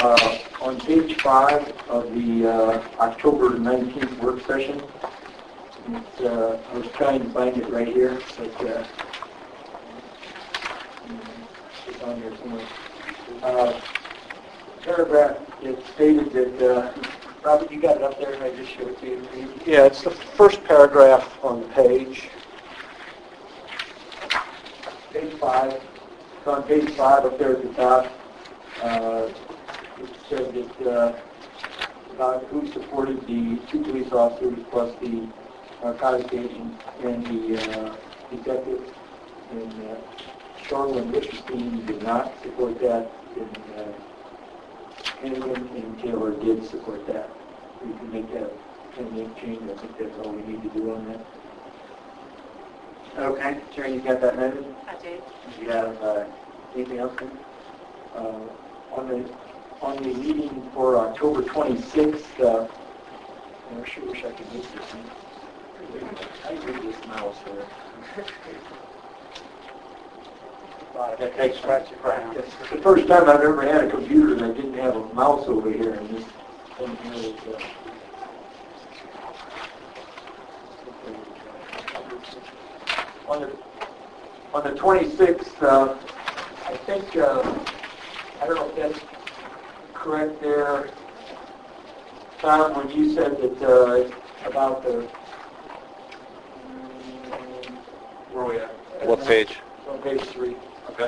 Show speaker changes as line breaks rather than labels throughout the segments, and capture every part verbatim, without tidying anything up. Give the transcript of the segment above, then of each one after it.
uh, on page five of the uh, October nineteenth work session. It's, uh, I was trying to find it right here, but uh, it's on here somewhere. Uh, paragraph, it stated that, uh, Robert, you got it up there, and I just showed it to you.
Yeah, it's the first paragraph on the page.
Page five. It's on page five up there at the top. Uh, it said that uh, about who supported the two police officers plus the narcotics agent and the uh, detective. And uh, Charlene Richardson did not support that, and uh, Hannigan and Taylor did support that. We can make that ten name change. I think that's all we need to do on that. Okay, Sharon, you got that noted?
I did.
Do you have uh, anything else? Uh, on the on the meeting for October twenty-sixth, uh, I sure wish I could make this one. I read this mouse here.
That takes practice.
It's the first time I've ever had a computer that didn't have a mouse over here, and this thing here is. Uh, on the on the twenty-sixth, uh, I think uh, I don't know if that's correct there, Tom, when you said that uh, about the.
Where are we at?
What page?
On page three.
Okay.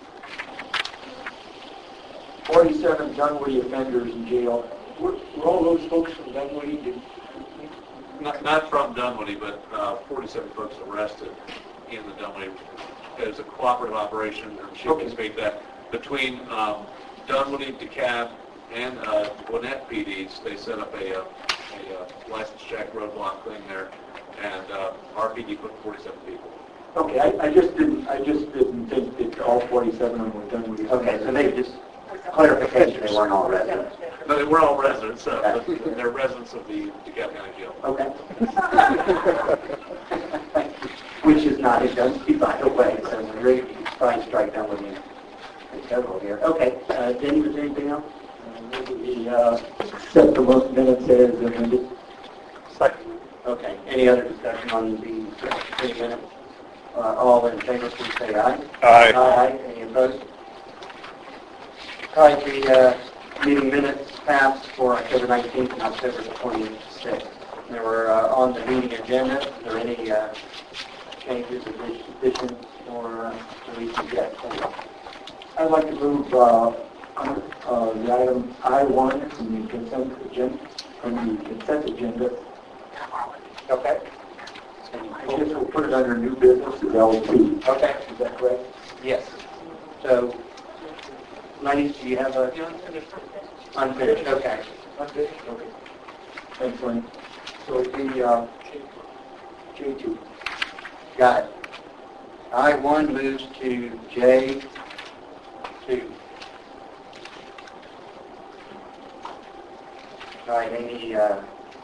forty-seven Dunwoody offenders in jail. Were, were all those folks from Dunwoody? Did,
Not, not from Dunwoody, but uh, forty-seven folks arrested in the Dunwoody. There's a cooperative operation, or she can speak that, between um, Dunwoody, DeKalb, and uh, Gwinnett P Ds. They set up a, a, a license check roadblock thing there, and uh, R P D put forty-seven people.
okay, I, I just didn't. I just didn't think that all forty-seven of them were Dunwoody.
Okay, so maybe just clarification, they weren't all residents.
No, they were all residents. Uh, but they're residents of the DeKalb County Jail.
Okay. Which is not a Dunwoody, by the way, so we're ready to try and strike down with you in several here. Okay, uh, Jenny, was there anything else?
Uh, the uh, set the most minutes as amended.
Second.
Okay, any other discussion on the three minutes? Uh, all in favor, please say aye.
Aye.
Aye. Any opposed? All right, the uh, meeting minutes passed for October nineteenth and October twenty-sixth. They were uh, on the meeting agenda. Are there any uh, changes, additions, or uh, deletions yet?
I'd like to move uh, uh, the item I one from the consent agenda. From the consent agenda.
Okay.
I guess we'll put it under new business as L two.
Okay.
Is that correct?
Yes. So, ladies, do you have a unfinished? Okay.
Unfinished? Okay. Thanks, Lynn. So it'd be uh, J two.
Got it. I one moves to J two. All right, any, uh,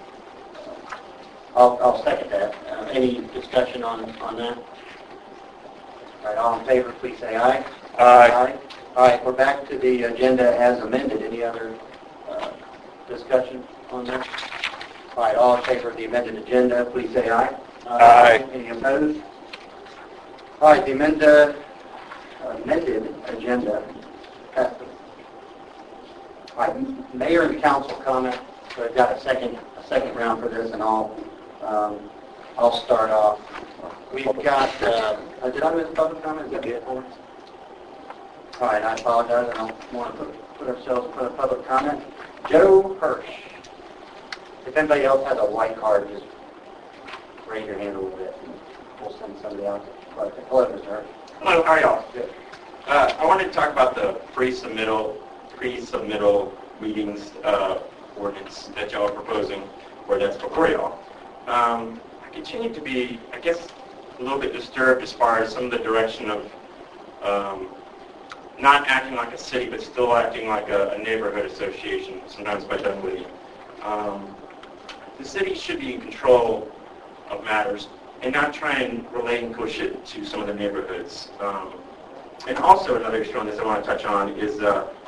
I'll, I'll second that. Uh, any discussion on, on that? All right, all in favor, please say aye.
Aye.
All right, we're back to the agenda as amended. Any other uh, discussion on that? All right, all in favor of the amended agenda, please say aye.
Aye.
Any opposed? All right, the amended, amended agenda passes. All right, Mayor and Council comment. So I've got a second, a second round for this, and I'll, um, I'll start off. We've got. Uh, uh, did I miss public comment? Is that good? All right, I apologize. I don't want to put, put ourselves in front of public comment. Joe Hirsch. If anybody else has a white card, just raise your hand a little bit, and we'll send somebody else. Hello, Mister Hirsch.
Hello, how are y'all? Good. Uh, I wanted to talk about the pre-submittal, pre-submittal meetings uh, ordinance that y'all are proposing, or that's before y'all. Um, I continue to be, I guess, a little bit disturbed as far as some of the direction of um, not acting like a city, but still acting like a, a neighborhood association, sometimes by Dunwoody. Um, the city should be in control of matters and not try and relay and push it to some of the neighborhoods. Um, and also another issue on this I want to touch on is uh,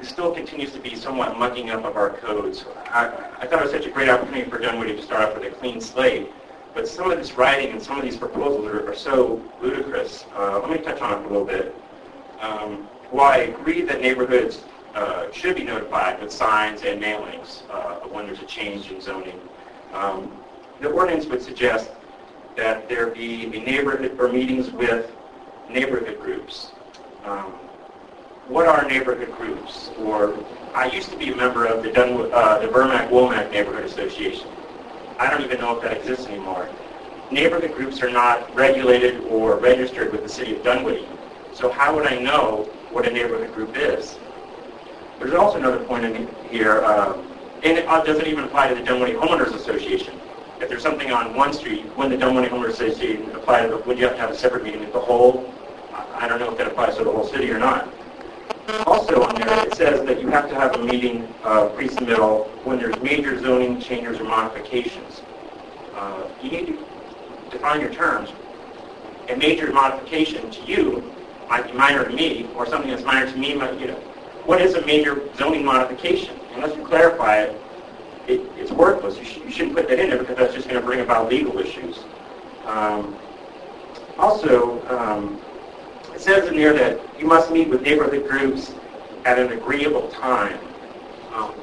this still continues to be somewhat mucking up of our codes. I, I thought it was such a great opportunity for Dunwoody to start off with a clean slate, but some of this writing and some of these proposals are, are so ludicrous. Uh, let me touch on it a little bit. Um, while I agree that neighborhoods uh, should be notified with signs and mailings uh, when there's a change in zoning, um, the ordinance would suggest that there be a neighborhood or meetings with neighborhood groups. Um, what are neighborhood groups? Or I used to be a member of the Dunwood, uh, the Vermac-Womack Neighborhood Association. I don't even know if that exists anymore. Neighborhood groups are not regulated or registered with the city of Dunwoody. So how would I know what a neighborhood group is? There's also another point in here, uh, and it doesn't even apply to the Dunwoody Homeowners Association. If there's something on one street, when the Dunwoody Homeowners Association apply to the, would you have to have a separate meeting with the whole? I don't know if that applies to the whole city or not. Also on there, it says that you have to have a meeting uh, pre-submittal when there's major zoning changes or modifications. Uh, you need to define your terms. A major modification to you might be minor to me, or something that's minor to me might, you know, what is a major zoning modification? Unless you clarify it, it it's worthless. You, sh you shouldn't put that in there because that's just going to bring about legal issues. Um, also, um, it says in there that you must meet with neighborhood groups at an agreeable time. Um,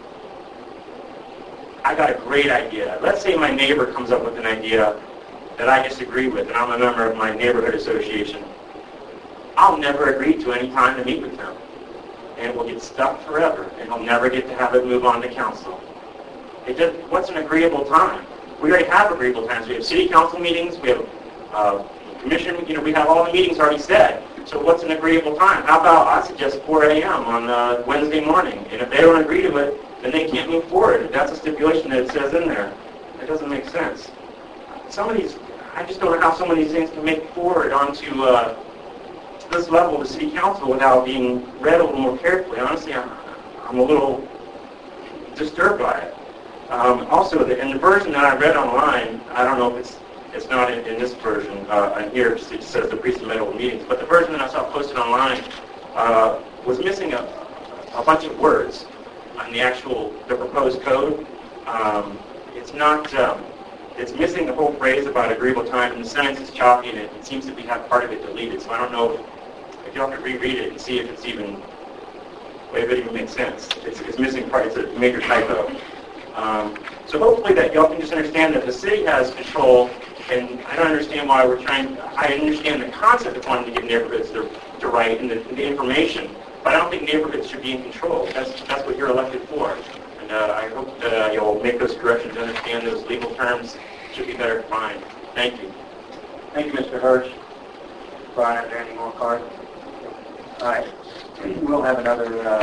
I got a great idea. Let's say my neighbor comes up with an idea that I disagree with, and I'm a member of my neighborhood association. I'll never agree to any time to meet with him. And it will get stuck forever, and he'll never get to have it move on to council. It just, what's an agreeable time? We already have agreeable times. We have city council meetings, we have uh, commission, you know, we have all the meetings already set. So what's an agreeable time? How about I suggest four A M on uh, Wednesday morning, and if they don't agree to it, then they can't move forward. That's a stipulation that it says in there. It doesn't make sense. Some of these, I just don't know how some of these things can make it forward onto uh, this level of the city council without being read a little more carefully. Honestly, I'm, I'm a little disturbed by it. Um, also, the, in the version that I read online, I don't know if it's it's not in, in this version. Uh, and here it just says the pre-submittal meetings, but the version that I saw posted online uh, was missing a, a bunch of words on the actual the proposed code. Um, it's not. Um, It's missing the whole phrase about agreeable time, and the sentence is choppy, and it, it seems to be have part of it deleted. So I don't know if, if you'll have to reread it and see if it's even, if it even makes sense. It's, it's missing part. It's a major typo. Um, so hopefully that y'all can just understand that the city has control, and I don't understand why we're trying. I understand the concept of wanting to give neighborhoods the, the right and the, the information, but I don't think neighborhoods should be in control. That's that's what you're elected for. And uh, I hope that uh, you'll make those corrections, understand those legal terms should be better defined. Thank you.
Thank you, Mister Hirsch. Brian, are there any more cards? All right. We'll have another... Uh